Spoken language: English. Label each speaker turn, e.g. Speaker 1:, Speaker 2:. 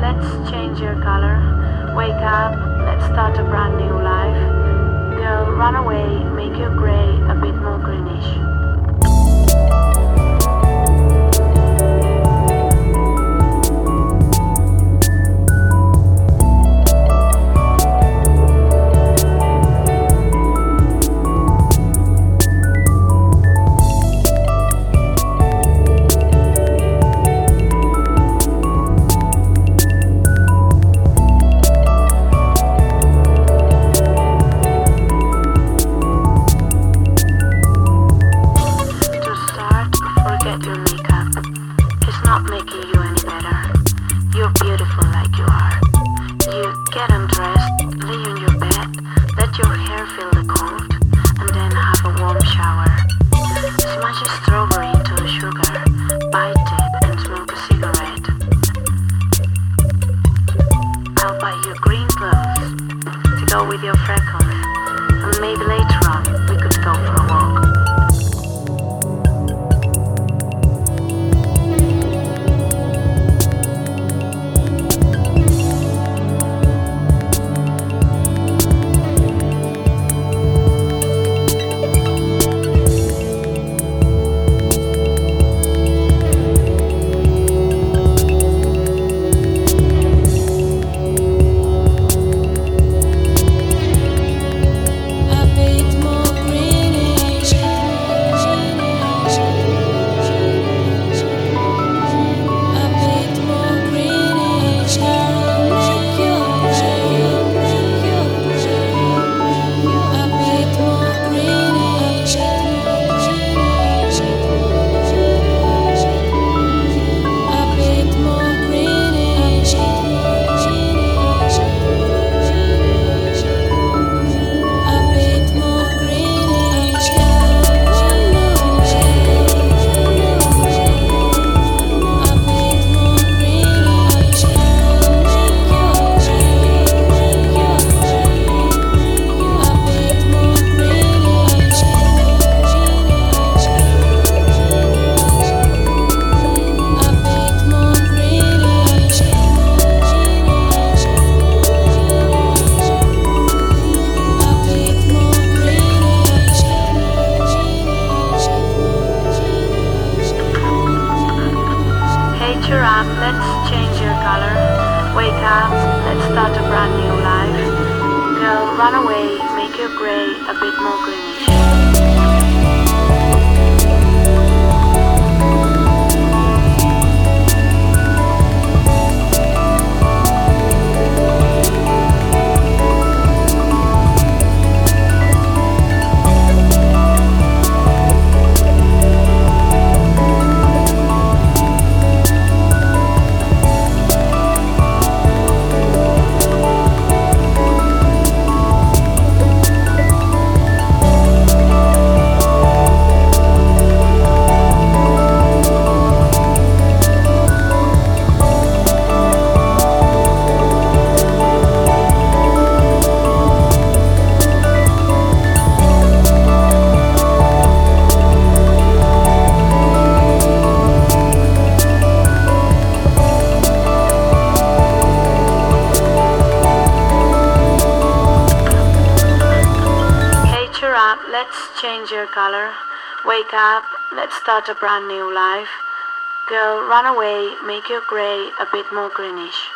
Speaker 1: let's change your color. Wake up, let's start a brand new life. Girl, run away, make your gray a bit more greenish. Not making you any better. You're beautiful like you are. You get undressed, lay in your bed, let your hair feel the cold, and then have a warm shower. Smash a strawberry into a sugar, bite it and smoke a cigarette. I'll buy you green clothes to go with your freckles, and maybe later on we could go for a walk. Cheer up, let's change your color. Wake up, let's start a brand new life. Girl, run away, make your gray a bit more greenish. Let's change your color. Wake up, let's start a brand new life. Girl, run away, make your gray a bit more greenish.